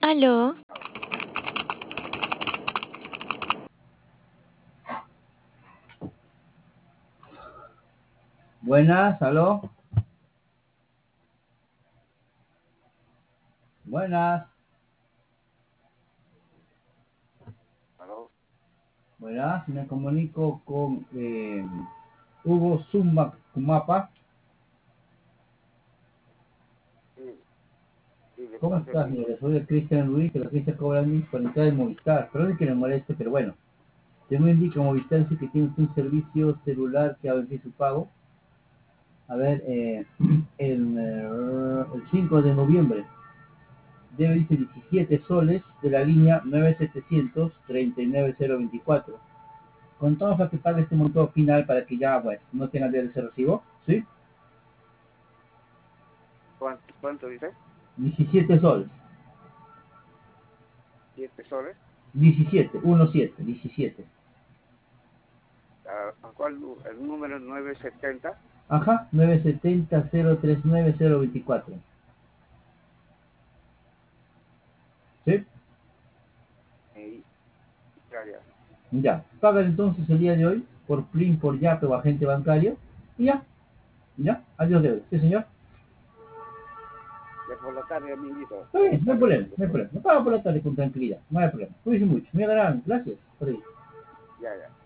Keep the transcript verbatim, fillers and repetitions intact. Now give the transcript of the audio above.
Aló, Buenas, aló. Buenas, ¿Aló? buenas. Me comunico con eh, Hugo Zumba Kumapa. Sí, sí, de ¿Cómo parte de estás, mi... señores? Soy el Cristian Luis, de la agencia Cobrani, por entrar en Movistar. Perdón que me moleste, pero bueno. Tengo indica Movistar dice que tienes un servicio celular que ha vencido su pago. A ver, eh, el, eh, el cinco de noviembre. Debe irse diecisiete soles de la línea nueve setecientos treinta y nueve cero veinticuatro. Contamos a que pague este monto final para que ya, pues, no tenga de ese recibo, ¿sí? ¿Cuánto, cuánto dice? diecisiete soles. ¿Siete soles? diecisiete, uno siete, diecisiete. ¿A, a cuál? nu- El número nueve setenta. Ajá, nueve setenta cero treinta y nueve cero veinticuatro. ¿Sí? Y ya, ya. Ya. Pagan entonces el día de hoy por Plin, por Yape o agente bancario. Y ya, ya. Adiós deuda. ¿Sí, señor? Ya por la tarde, amiguito. Está Por la bien, no hay tarde, problema, pues, no hay después. problema. Me paga por la tarde con tranquilidad. No hay problema. Cuídense mucho. Me agarran. Gracias. Por ahí. Ya, ya.